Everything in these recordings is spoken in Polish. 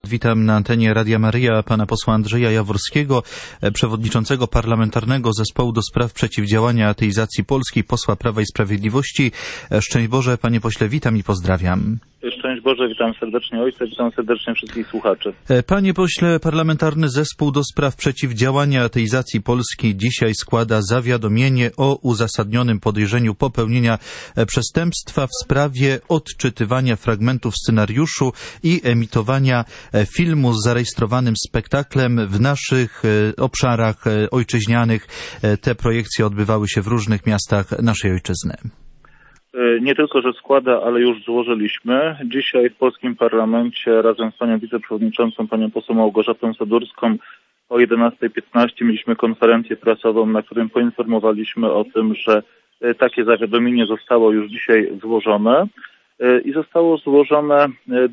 Witam na antenie Radia Maryja pana posła Andrzeja Jaworskiego, przewodniczącego Parlamentarnego Zespołu do Spraw Przeciwdziałania Ateizacji Polski, posła Prawa i Sprawiedliwości. Szczęść Boże, panie pośle, witam i pozdrawiam. Szczęść Boże, witam serdecznie ojca, witam serdecznie wszystkich słuchaczy. Panie pośle, Parlamentarny Zespół do Spraw Przeciwdziałania Ateizacji Polski dzisiaj składa zawiadomienie o uzasadnionym podejrzeniu popełnienia przestępstwa w sprawie odczytywania fragmentów scenariuszu i emitowania filmu z zarejestrowanym spektaklem w naszych obszarach ojczyźnianych. Te projekcje odbywały się w różnych miastach naszej ojczyzny. Nie tylko, że składa, ale już złożyliśmy. Dzisiaj w polskim parlamencie razem z panią wiceprzewodniczącą, panią poseł Małgorzatą Sadurską o 11:15 mieliśmy konferencję prasową, na którym poinformowaliśmy o tym, że takie zawiadomienie zostało już dzisiaj złożone i zostało złożone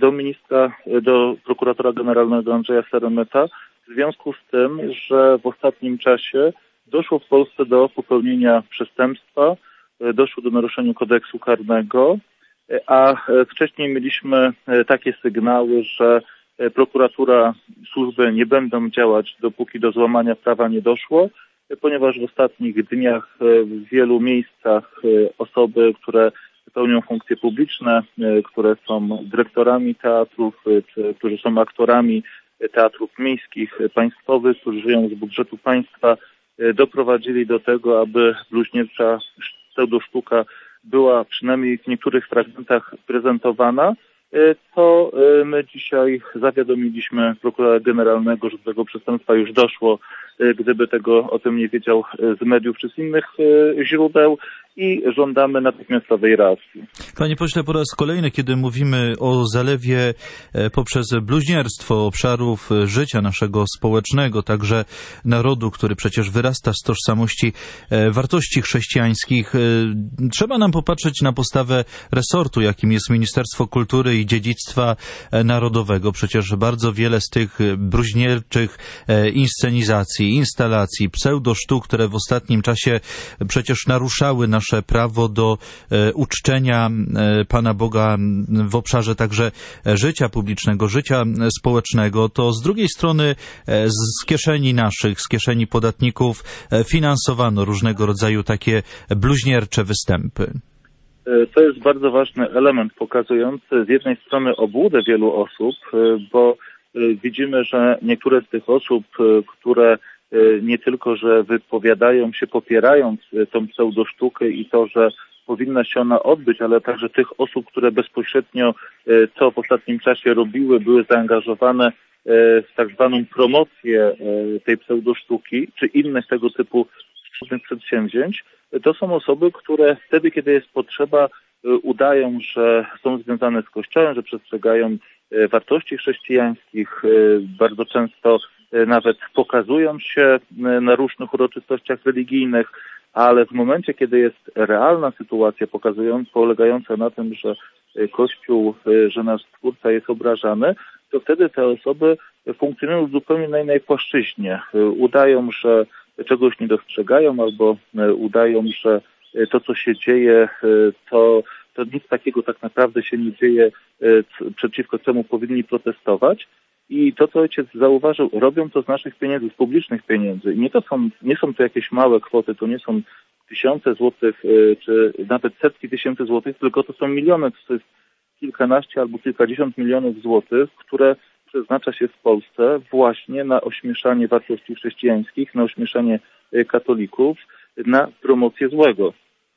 do prokuratora generalnego Andrzeja Seremeta w związku z tym, że w ostatnim czasie doszło w Polsce do popełnienia przestępstwa, doszło do naruszenia kodeksu karnego, a wcześniej mieliśmy takie sygnały, że prokuratura, służby nie będą działać, dopóki do złamania prawa nie doszło, ponieważ w ostatnich dniach w wielu miejscach osoby, które pełnią funkcje publiczne, które są dyrektorami teatrów, czy którzy są aktorami teatrów miejskich, państwowych, którzy żyją z budżetu państwa, doprowadzili do tego, aby bluźniercza pseudosztuka była przynajmniej w niektórych fragmentach prezentowana, to my dzisiaj zawiadomiliśmy prokuratora generalnego, że do tego przestępstwa już doszło, gdyby o tym nie wiedział z mediów czy z innych źródeł, i żądamy natychmiastowej reakcji. Panie pośle, po raz kolejny, kiedy mówimy o zalewie poprzez bluźnierstwo obszarów życia naszego społecznego, także narodu, który przecież wyrasta z tożsamości wartości chrześcijańskich, trzeba nam popatrzeć na postawę resortu, jakim jest Ministerstwo Kultury i Dziedzictwa Narodowego. Przecież bardzo wiele z tych bluźnierczych inscenizacji, instalacji, pseudosztuk, które w ostatnim czasie przecież naruszały nasze prawo do uczczenia Pana Boga w obszarze także życia publicznego, życia społecznego, to z drugiej strony z kieszeni naszych, z kieszeni podatników finansowano różnego rodzaju takie bluźniercze występy. To jest bardzo ważny element pokazujący z jednej strony obłudę wielu osób, bo widzimy, że niektóre z tych osób, które nie tylko, że wypowiadają się popierając tą pseudosztukę i to, że powinna się ona odbyć, ale także tych osób, które bezpośrednio to w ostatnim czasie robiły, były zaangażowane w tak zwaną promocję tej pseudosztuki, czy innych tego typu przedsięwzięć, to są osoby, które wtedy, kiedy jest potrzeba, udają, że są związane z Kościołem, że przestrzegają wartości chrześcijańskich, bardzo często nawet pokazują się na różnych uroczystościach religijnych, ale w momencie, kiedy jest realna sytuacja polegająca na tym, że Kościół, że nasz Stwórca jest obrażany, to wtedy te osoby funkcjonują zupełnie na innej płaszczyźnie. Udają, że czegoś nie dostrzegają, albo udają, że to, co się dzieje, to nic takiego tak naprawdę się nie dzieje, przeciwko czemu powinni protestować. I to, co ojciec zauważył, robią to z naszych pieniędzy, z publicznych pieniędzy. I nie są to jakieś małe kwoty, to nie są tysiące złotych, czy nawet setki tysięcy złotych, tylko to są miliony, to jest kilkanaście albo kilkadziesiąt milionów złotych, które przeznacza się w Polsce właśnie na ośmieszanie wartości chrześcijańskich, na ośmieszanie katolików, na promocję złego.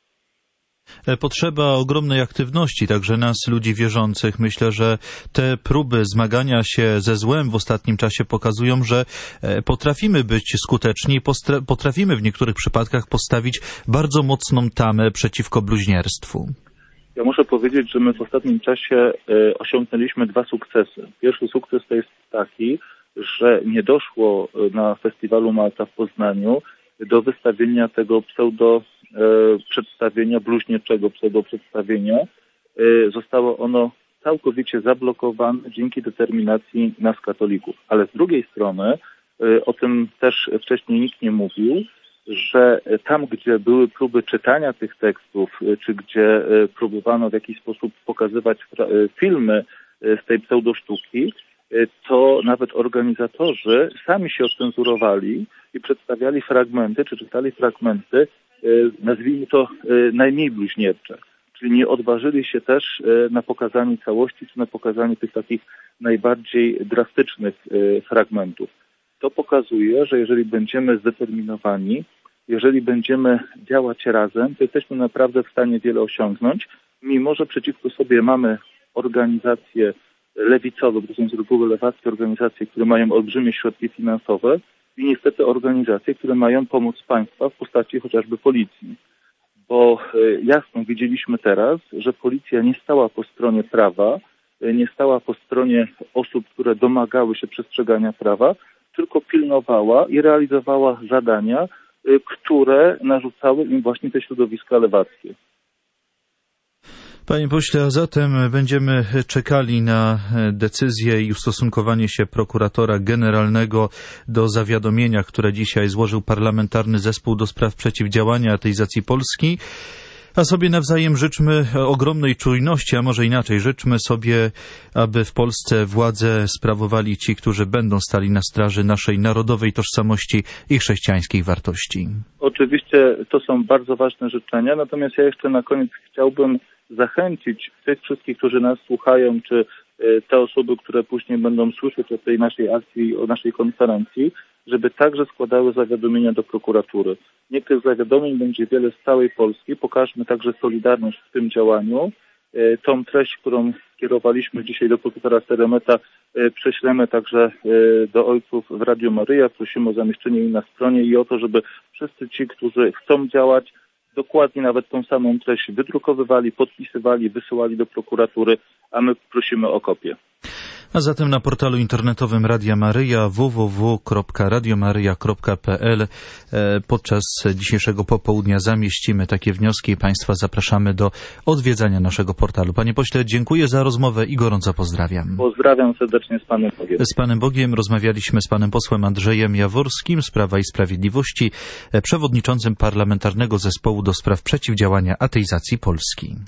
Potrzeba ogromnej aktywności, także nas, ludzi wierzących. Myślę, że te próby zmagania się ze złem w ostatnim czasie pokazują, że potrafimy być skuteczni, potrafimy w niektórych przypadkach postawić bardzo mocną tamę przeciwko bluźnierstwu. Ja muszę powiedzieć, że my w ostatnim czasie osiągnęliśmy 2 sukcesy. Pierwszy sukces to jest taki, że nie doszło na festiwalu Malta w Poznaniu do wystawienia tego przedstawienia, bluźnierczego przedstawienia. Zostało ono całkowicie zablokowane dzięki determinacji nas katolików. Ale z drugiej strony, o tym też wcześniej nikt nie mówił, że tam, gdzie były próby czytania tych tekstów, czy gdzie próbowano w jakiś sposób pokazywać filmy z tej pseudosztuki, to nawet organizatorzy sami się ocenzurowali i przedstawiali fragmenty, czy czytali fragmenty, nazwijmy to najmniej bluźniercze. Czyli nie odważyli się też na pokazanie całości, czy na pokazanie tych takich najbardziej drastycznych fragmentów. To pokazuje, że jeżeli będziemy zdeterminowani, jeżeli będziemy działać razem, to jesteśmy naprawdę w stanie wiele osiągnąć, mimo że przeciwko sobie mamy organizacje lewicowe, bo to są z reguły lewackie organizacje, które mają olbrzymie środki finansowe i niestety organizacje, które mają pomoc państwa w postaci chociażby policji. Bo jasno widzieliśmy teraz, że policja nie stała po stronie prawa, nie stała po stronie osób, które domagały się przestrzegania prawa, tylko pilnowała i realizowała zadania, które narzucały im właśnie te środowiska lewackie. Panie pośle, a zatem będziemy czekali na decyzję i ustosunkowanie się prokuratora generalnego do zawiadomienia, które dzisiaj złożył Parlamentarny Zespół do Spraw Przeciwdziałania Ateizacji Polski. A sobie nawzajem życzmy ogromnej czujności, a może inaczej, życzmy sobie, aby w Polsce władzę sprawowali ci, którzy będą stali na straży naszej narodowej tożsamości i chrześcijańskich wartości. Oczywiście to są bardzo ważne życzenia, natomiast ja jeszcze na koniec chciałbym zachęcić tych wszystkich, którzy nas słuchają, czy te osoby, które później będą słyszeć o tej naszej akcji, o naszej konferencji, żeby także składały zawiadomienia do prokuratury. Niech tych zawiadomień będzie wiele z całej Polski. Pokażmy także solidarność w tym działaniu. Tą treść, którą skierowaliśmy dzisiaj do prokuratora Ceremeta, prześlemy także do ojców w Radiu Maryja. Prosimy o zamieszczenie jej na stronie i o to, żeby wszyscy ci, którzy chcą działać, dokładnie nawet tą samą treść wydrukowywali, podpisywali, wysyłali do prokuratury, a my prosimy o kopię. A zatem na portalu internetowym Radia Maryja www.radiomaryja.pl podczas dzisiejszego popołudnia zamieścimy takie wnioski i Państwa zapraszamy do odwiedzania naszego portalu. Panie pośle, dziękuję za rozmowę i gorąco pozdrawiam. Pozdrawiam serdecznie z Panem Bogiem. Z Panem Bogiem rozmawialiśmy z Panem posłem Andrzejem Jaworskim z Prawa i Sprawiedliwości, przewodniczącym Parlamentarnego Zespołu do Spraw Przeciwdziałania Ateizacji Polski.